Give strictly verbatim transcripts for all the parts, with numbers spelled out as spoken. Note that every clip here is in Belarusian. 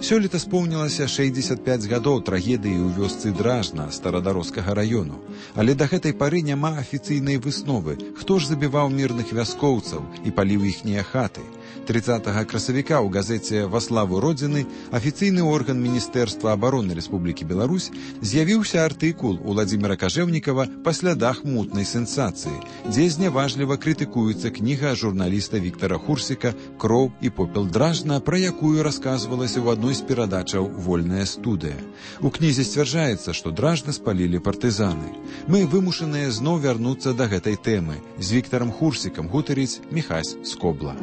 Сёлета споўнілася шэсцьдзесят пяць гадоў трагедыі ў вёсцы Дражна Старадароскага раёну. Але да гэтай пары няма афіцыйнай высновы, хто ж забіваў мірных вяскоўцаў і паліў іхнія хаты. тридцатага красавіка ў газеце «Во славу Родзіны» афіцыйны орган Міністэрства абароны Рэспублікі Беларусь з'явіўся артыкул Уладзіміра Кажэўнікава па слядах мутнай сенсацыі, дзе зняважліва крытыкуецца кніга журналіста Віктара Хурсіка «Кроў і попел Дражна», пра якую расказвалася ў адной з перадачаў «Вольная студыя». У кнізе сцвярджаецца, што Дражна спалілі партызаны. Мы вымушаныя зноў вярнуцца да гэтай тэмы. З Віктарам Хурсікам гутарыць Міхась Скобла.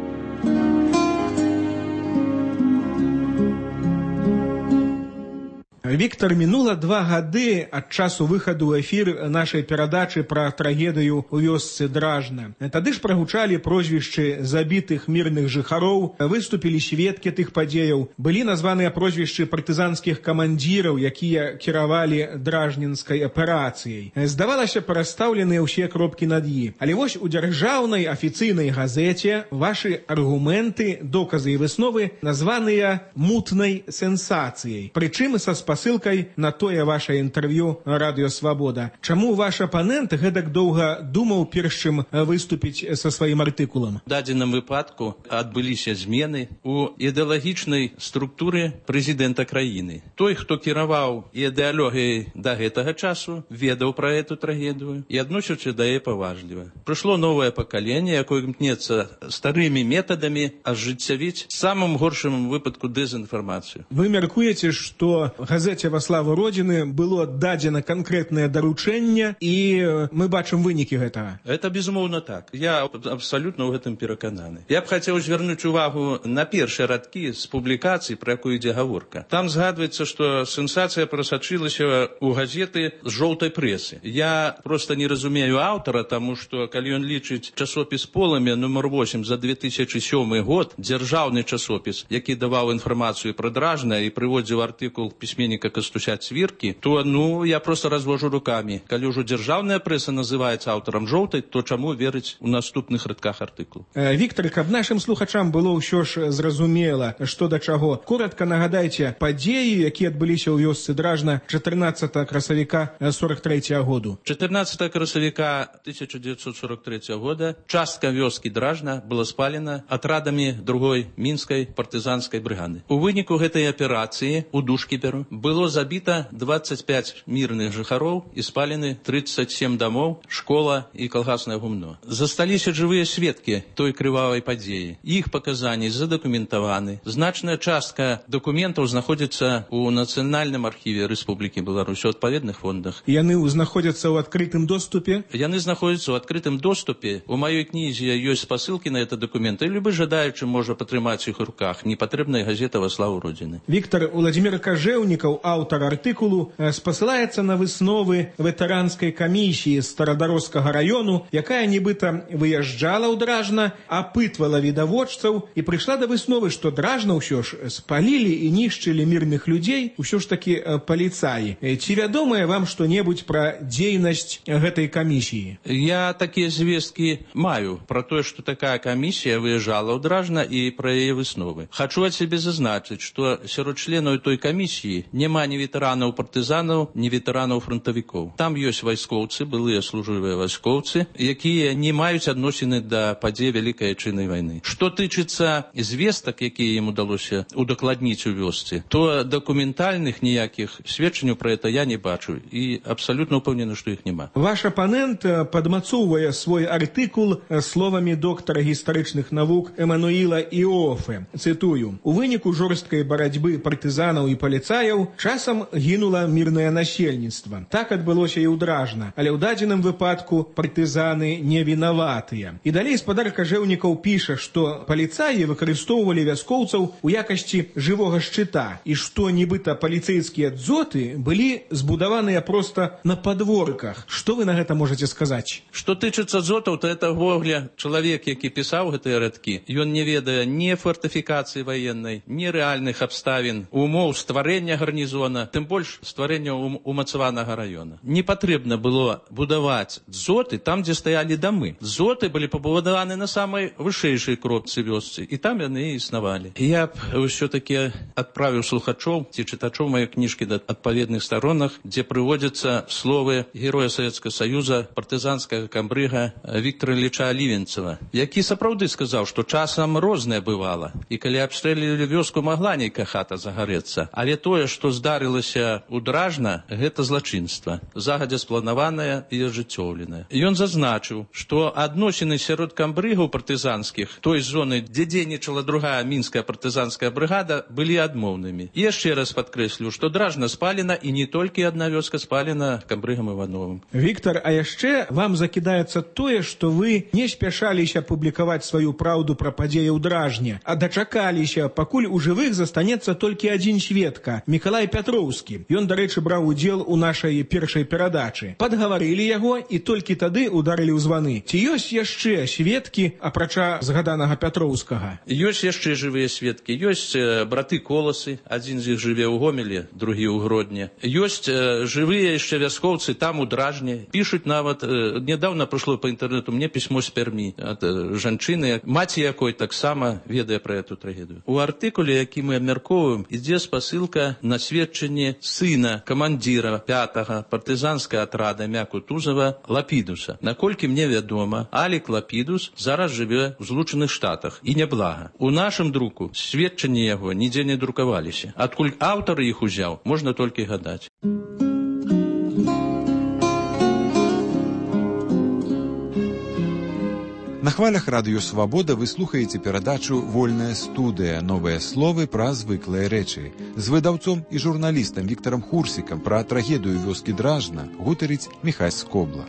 Віктор, мінула два гады ад часу выхаду ў эфір нашай перадачы пра трагедыю ў вёсцы Дражна. Тады ж прагучалі прозвішчы забітых мірных жыхароў, выступілі сведкі тых падзеяў, былі названыя прозвішчы партызанскіх камандзіраў, якія кіравалі дражнінскай аперацыяй. Здавалася, перастаўленыя ўсе кропкі над «і». Але вось у дзяржаўнай афіцыйнай газеце вашы аргументы, доказы і высновы названыя мутнай сенсацыяй. Прычым са спасылкай ссылкай на тое ваше інтэрв'ю Радыё Свабода. Чаму ваш апанент гэтак доўга думаў, перш чым выступіць са сваім артыкулам? У дадзеным выпадку адбыліся змены ў ідэалагічнай структуры прэзідэнта краіны. Той, хто кіраваў ідэалогіяй да гэтага часу, ведаў пра эту трагедыю і адносіўся да яе паважліва. Прыйшло новае пакаленне, якое імкнецца старымі метадамі ажыццявіць самым горшым выпадку дэзінфармацыю. Вы мяркуеце, што газета «Во славу Родзіны» было дадзена канкрэтнае даручэнне, і мы бачым вынікі гэтага. Это безумоўна так. Я абсалютна ў гэтым перакананы. Я б хацеў звярнуць увагу на першыя радкі з публікацый, пра якую ідзе гаворка. Там згадваецца, што сенсацыя прасачылася ў газеты з жоўтай прэсы. Я проста не разумею аўтара, таму што калі ён лічыць часопіс «Полымя» нумар восем за две тысячы сёмы год, дзяржаўны часопіс, які даваў інфармацыю пра Дражна і прыводзіў артыкул пісьменніка Кастуся Цвіркі, то, ну, я просто развожу руками. Калі ўжо дзяржаўная прэса называецца аўтарам жоўтай, то чаму верыць у наступных радках артыкулу? Віктор, каб нашым слухачам было ўсё ж зразумела, што да чаго, коротка нагадайце падзеі, якія адбыліся ў вёсцы Дражна чатырнаццатага красавіка сорок трэцяга году. чатырнаццатага красавіка тысяча дзевяцьсот сорок трэцяга года частка вёскі Дражна была спалена атрадамі другой мінскай партызанскай брыгады. У выніку гэтай аперацыі у Душкіперу было забіта двадцать пять мірных жыхароў і спалены тридцать семь дамоў, школа і калгаснае гумно. Засталіся жывыя сведкі той крывавай падзеі. Іх паказанні задакументаваны. Значная частка дакументаў знаходзіцца ў Нацыянальным архіве Рэспублікі Беларусь у адпаведных фондах. Яны знаходзяцца ў адкрытым доступе? Яны знаходзяцца ў адкрытым доступе. У маёй кнізе ёсць спасылкі на это дакументы. Любы жадаючы можа патрымаць іх у руках. Непатрэбная газета «Во славу Родзіны». Віктор, Уладзімір Кажэўнікаў, аўтар артыкулу, спасылаецца на высновы ветэранскай камісіі Старадароскага раёну, якая нібыта выязджала ў Дражна, апытвала відавочцаў і прыйшла да высновы, што Дражна ўсё ж спалілі і нішчылі мірных людзей ўсё ж такі паліцаі. Ці вядомае вам што-небудзь пра дзейнасць гэтай камісіі? Я такія звесткі маю пра тое, што такая камісія выязджала ў Дражна і пра яе высновы. Хачу ад сябе зазначыць, што сярод членаў той камісіі няма ні ветэранаў партызанаў, ні ветэранаў фронтавікоў. Там ёсць вайскоўцы, былыя служывыя вайскоўцы, якія не маюць адносіны да падзей Вялікай Айчыннай вайны. Што тычыцца звестак, якія ім удалося удакладніць у вёсцы, то дакументальных ніякіх сведчанняў пра это я не бачу і абсалютна ўпэўнены, што іх няма. Ваш апанент падмацоўвае свой артыкул словамі доктара гістарычных навук Эмануіла Іофе. Цытую: «У выніку жорсткай барацьбы партызанаў і паліцаяў часам гінула мірнае насельніцтва. Так адбылося і ў Дражна, але ў дадзеным выпадку партызаны не вінаватыя». І далей спадар Кажэўнікаў піша, што паліцаі выкарыстоўвалі вяскоўцаў у якасці жывога шчыта і што нібыта паліцэйскія дзоты былі збудаваныя проста на падворках. Што вы на гэта можаце сказаць? Што тычыцца дзотаў, то это вогля чалавек, які пісаў гэтыя радкі. Ён не ведае ні фортыфікацыі ваеннай, ні рэальных абставін, умоў стварэння гарнізона гарнізона, тым больш стварэння умацаванага раёна. Не патрэбна было будаваць дзоты там, дзе стаялі дамы. Дзоты былі пабудаваны на самай вышэйшай кропцы вёсцы, і там яны існавалі. Я б ўсё-такі адправіў слухачоў ці чытачоў мае кніжкі да адпаведных сторонах, дзе прыводзяцца словы героя Савецкага Саюза, партызанскага камбрыга Віктора Ілліча Алівенцева, які сапраўды сказаў, што часам рознае бывала, і калі абстрэлілі вёску, магла нейкая хата загарэцца. Але тое, што здарылася ў Дражна, гэта злачынства, загадзя спланаванае і ажыццёўленае. Ён зазначыў, што адносіны сярод камбрыгаў партызанскіх той зоны, дзе дзейнічала другая мінская партызанская брыгада, былі адмоўнымі. І яшчэ раз падкрэслю, што Дражна спалена, і не толькі адна вёска спалена камбрыгам Івановым. Віктор, а яшчэ вам закідаецца тое, што вы не спяшаліся публікаваць сваю праўду пра падзеі ў Дражне, а дачакаліся, пакуль у жывых застанецца толькі адзін сведка, Мікалай Пятроўскі. Ён, дарэчы, браў удзел у нашай першай перадачы. Падгаварылі яго, і толькі тады ударылі ў званы. Ці ёсць яшчэ сведкі, апрача згаданага Пятроўскага? Ёсць яшчэ жывыя сведкі. Ёсць э, браты Коласы, адзін з іх жыве ў Гомелі, другі ў Гродні. Ёсць э, жывыя яшчэ вяскоўцы там у Дражне. Пішуць нават, э, недавно прышло па інтэрнету мне пісьмо з Пермі ад э, жанчыны, маці якой таксама ведае пра эту трагедыю. У артыкуле, які мы абмяркоўваем, ідзе спасылка на сведчанне сына камандзіра пятага партызанскага атрада імя Кутузова Лапідуса. Наколькі мне вядома, Алік Лапідус зараз жыве ў Злучаных Штатах, і няблага. У нашым друку сведчанні яго нідзе не друкаваліся. Адкуль аўтар іх узяў, можна толькі гадаць. На хвалях радыё «Свабода» вы слухаеце перадачу «Вольная студыя. Новыя словы пра звыклыя рэчы». З выдаўцом і журналістам Віктарам Хурсікам пра трагедыю вёскі Дражна гутарыць Міхась Скобла.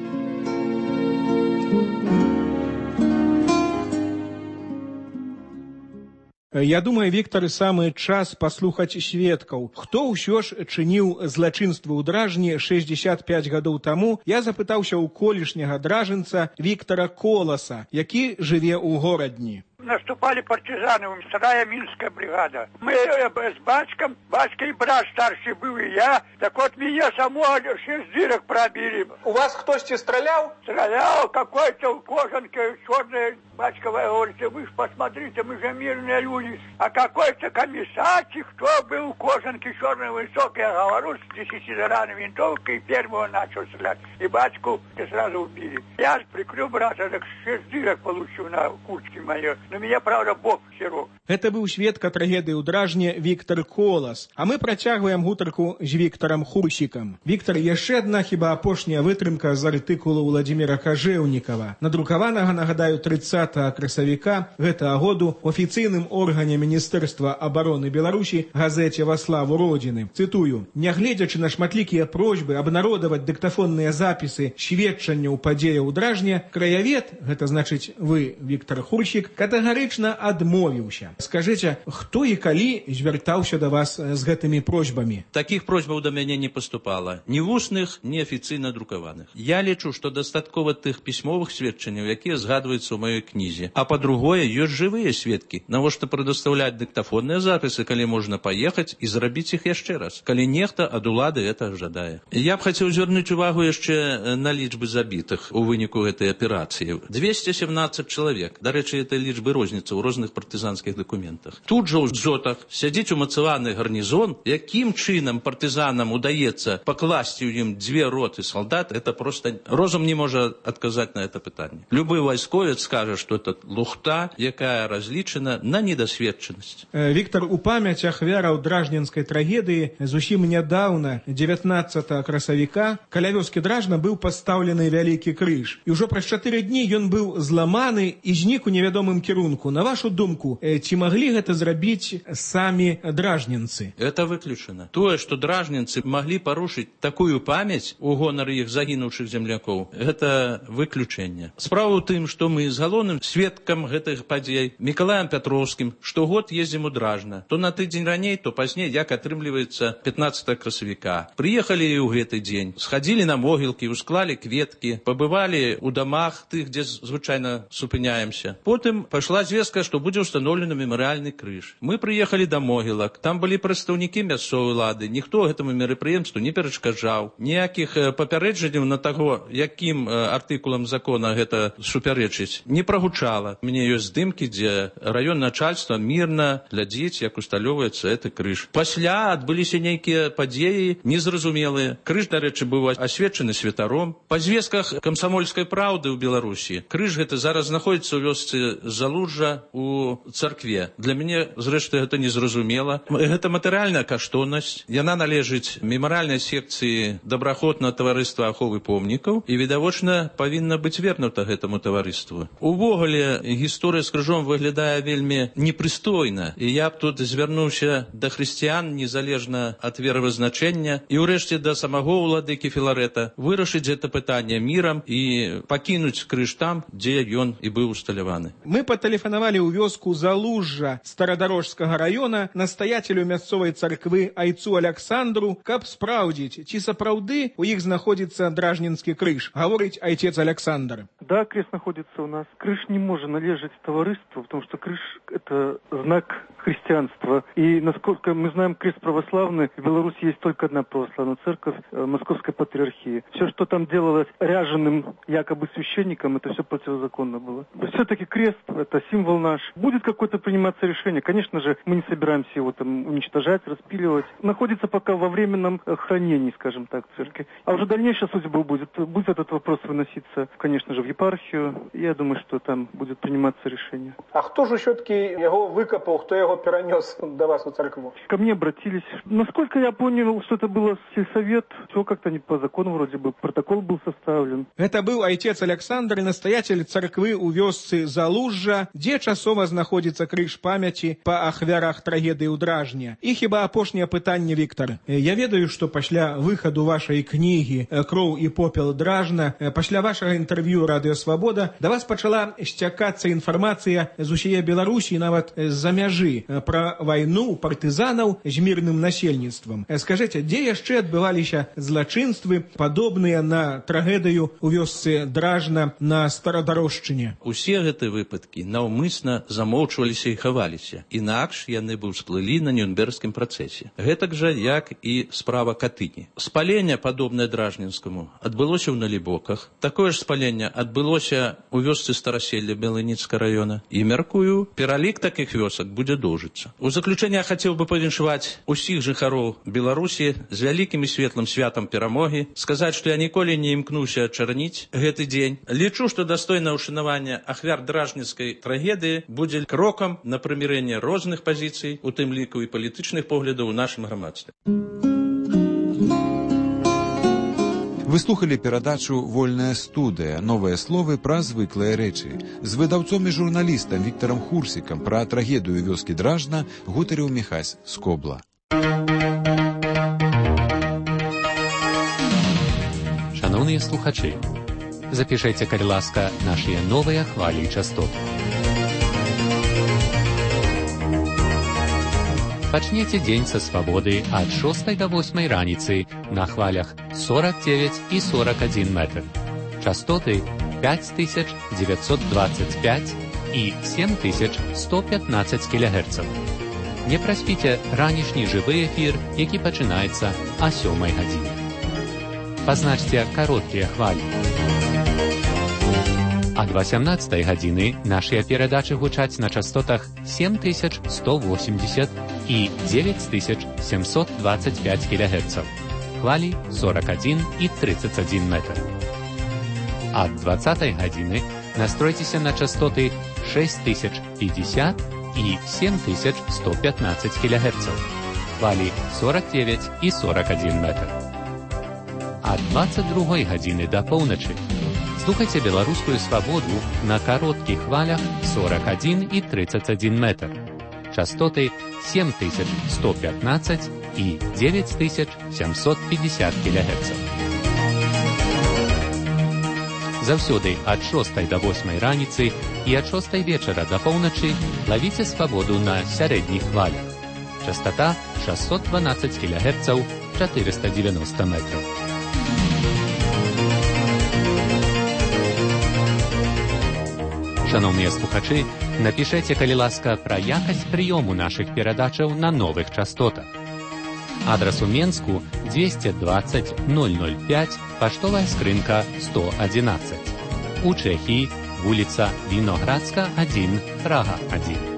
Я думаю, Віктор, самы час паслухаць сведкаў. Хто ўсё ж чыніў злачынствы ў Дражні шэсцьдзесят пяць гадоў таму, я запытаўся ў колішняга дражэнца Віктора Коласа, які жыве ў горадні. Наступали партизаны, вторая Минская бригада. Мы э, с батьком, батька и брат старший был, и я. Так вот меня самого шесть дырок пробили. У вас кто-то стрелял? Стрелял какой-то в кожанке черной. Батька говорит, вы ж посмотрите, мы же мирные люди. А какой-то комиссарчик, кто был в кожанке черной высокой, я говорю, с десятидорной винтовкой, и первого начал стрелять. И батьку сразу убили. Я прикрыл брата, так шесть дырок получил на кучке моей. Но меня, правда, Бог сирок. Гэта быў сведка трагедыі ў Дражне Віктор Колас. А мы працягваем гутарку з Віктарам Хурсікам. Віктор, яшчэ адна хіба апошняя вытрымка з артыкулу Владзіміра Кажэўнікава, надрукаванага, нагадаю, трыццатага красавіка гэтага году у афіцыйным органе Міністэрства абароны Беларусі газеце «Во славу Родзіны». Цытую: «Нягледзячы на шматлікія просьбы абнародаваць дыктафонныя запісы сведчанняў падзеяў у Дражне, краявед, гэта значыць вы, Віктор Хурсік, катэгарычна адмовіўся. Скажыце, хто і калі звяртаўся да вас з гэтымі просьбамі?» Такіх просьбаў да мяне не паступала. Ні вусных, ні афіцыйна друкаваных. Я лічу, што дастаткова тых пісьмовых сведчанняў, якія згадваюцца ў маёй кнізе. А па-другое, ёсць жывыя сведкі. Навошта прадастаўляць дыктафонныя запісы, калі можна паехаць і зрабіць іх яшчэ раз, калі нехта ад улады гэта жадае. Я б хацеў звярнуць увагу яшчэ на лічбы забітых у выніку гэтай аперацыі. двести семнадцать чалавек. Дарэчы, гэта лічбы розніцы ў розных партызанскіх дакументах. Тут жа ў дзотах сядзіць умацаваны гарнізон. Якім чынам партызанам удаецца пакласці ў ім дзве роты салдат, это просто розум не можа адказаць на это пытанне. Любы вайсковец скажа, што это лухта, якая разлічана на недасведчанасць. Віктор, у памяць ахвяраў дражненскай трагедыі зусім нядаўна, дзевятнаццатага красавіка, каля вёскі Дражна быў пастаўлены вялікі крыж. І ўжо праз чатыры дні ён быў зламаны і знік у невядомым кірунку. На вашу думку, ці маглі гэта зрабіць самі дражненцы? Это выключана. Тое, што дражненцы маглі парушыць такую памяць у гонар іх загінуўшых землякоў, гэта выключэнне. Справа ў тым, што мы з галоўным галоўным сведкам гэтых падзей Мікалаем Пятроўскім штогод ездзім у Дражна. То на тыдзень раней, то пазней, як атрымліваецца пятнаццатага красавіка. Прыехалі і ў гэты дзень, схадзілі на могілкі, усклалі кветкі, пабывалі ў дамах тых, дзе звычайна супыняемся. Потым пайшла звестка, што будзе ўстаноўлены мемарыяльны крыж. Мы прыехалі да могілак, там былі прадстаўнікі мясцовай улады, ніхто гэтаму мерапрыемству не перашкаджаў. Ніякіх папярэджанняў на таго, якім артыкулам закона гэта супярэчыць, не прагучала. У мяне ёсць здымкі, дзе раён начальства мірна глядзіць, як усталёўваецца гэты крыж. Пасля адбыліся нейкія падзеі незразумелыя. Крыж, дарэчы, быў асвечаны святаром. Па звестках камсамольскай праўды ў Беларусі крыж гэта зараз знаходзіцца ў вёсцы Залужжа у царкве. Для мяне, зрэшты, гэта незразумела. Гэта матэрыяльная каштоўнасць. Яна належыць мемарыяльнай секцыі добраахвотнага таварыства аховы помнікаў і, відавочна, павінна быць вернута гэтаму таварыству. Увогуле, гісторыя з крыжом выглядае вельмі непрыстойна, і я б тут звярнуўся да хрысціян незалежна ад веравызначэння і, ўрэшце, да самого ўладыкі Філарэта вырашыць гэта пытанне мірам і пакінуць крыж там, дзе ён і быў усталяваны. Мы патэлефанавалі ў вёску Залужжа Старадарожскага раёна настаяцелю мясцовай царквы Айцу Аляксандру, каб спраўдзіць, ці сапраўды у іх знаходзіцца Дражнінскі крыж, гаворыць айцец Александр. Да, крест находится у нас. Крыж не может належать таварыству, потому что крыж – это знак христианства. И, насколько мы знаем, крест православный, в Беларуси есть только одна православная церковь – Московской патриархии. Все, что там делалось ряженым якобы священником, это все противозаконно было. Все-таки крест – это символ наш. Будет какое-то приниматься решение. Конечно же, мы не собираемся его там уничтожать, распиливать. Находится пока во временном хранении, скажем так, церкви. А уже дальнейшая судьба будет. Будет этот вопрос выноситься, конечно же, в епархию. Я думаю, что там будет приниматься решение. А кто же все-таки его выкопал, кто его перенес до вас в церковь? Ко мне обратились. Насколько я понял, что это было сельсовет, все как-то не по закону вроде бы, протокол был составлен. Это был отец Александр, настоятель церквы у вёсцы Залужжа, где часово знаходится крыж памяти по ахвярах трагедии у Дражня. И хіба апошняе пытанне, Виктор. Я ведаю, что пасля выходу вашей книги «Кроў и попел Дражна», пасля вашего интервью «Радио Свобода», до вас пачала сцякацца информация з усяе Беларусі, нават з-за мяжы, про войну партызанаў з мирным насельніцтвам. Скажите, где яшчэ адбываліся злачынствы, падобныя на трагедыю у вёсцы Дражна на Старадарожшчыне? Усе гэтыя выпадкі наўмысна замоўчваліся і хаваліся. Інакш яны бы ўсплылі на Нюрнбергскім працэсе. Гэтак жа, як і справа Катыні. Спаленне, падобнае Дражнінскаму, адбылося ў Налібоках. Такое ж спаленне адбылося ў вёсцы Стараселля Белыніцкага раёна. І, мяркую, пералік такіх вёсак будзе доўжыцца. У заключэнне я хацеў бы павіншаваць усіх жыхароў Беларусі з вялікім і светлым святам перамогі, сказаць, што я ніколі не імкнуўся ачарніць гэты дзень. Лічу, што дастойнае ўшанаванне ахвяр дражніцкай трагедыі будзе крокам на прымірэнне розных пазіцый, у тым ліку і палітычных поглядаў у нашым грамадстве. Вы слухали перадачу «Вольная студыя. Новыя словы пра звыклыя рэчы». З выдаўцом і журналістам Віктарам Хурсікам пра трагедыю вёскі Дражна гутарыў Міхась Скобла. Шановні слухачі, запишайте, калі ласка, наші новыя хвалі і частоты. Пачнеце дзень са свабоды ад шостай да восьмай раніцы на хвалях сорок девять і сорок один метр. Частоты пять тысяч девятьсот двадцать пять і семь тысяч сто пятнадцать кілогерцаў. Не праспіце ранішні жывы эфір, які пачынаецца а сёмай гадзіне. Пазначце кароткія хвалі. Ад восемнадцатай гадзіны нашыя перадачы гучаць на частотах семь тысяч сто восемьдесят і девять тысяч семьсот двадцать пять кілогерцаў. Хвалі сорок один і тридцать один метр. Ад двадцатай гадзіны настройцеся на частоты шесть тысяч пятьдесят і семь тысяч сто пятнадцать кілогерцаў. Хвалі сорок девять і сорок один метр. Ад двадцать другой гадзіны да поўначы слухайце беларускую свабоду на кароткіх хвалях сорок один і тридцать один метр. Частоты семь тысяч сто пятнадцать і девять тысяч семьсот пятьдесят кілогерцаў. Заўсёды ад шостай да восьмай раніцы і ад шостай вечара да поўначы лавіце свабоду на сярэдніх хвалях. Частота шестьсот двенадцать кілогерцаў, чатырыста девяносто метраў. Шановныя слухачы, напішэце, калі ласка, пра якасць прыёму нашых перадачаў на новых частотах. Адрас у Менску двести двадцать ноль ноль пять, паштовая скрынка сто одиннадцать. У Чэхіі вуліца Віноградска, адзін, Прага, адзін.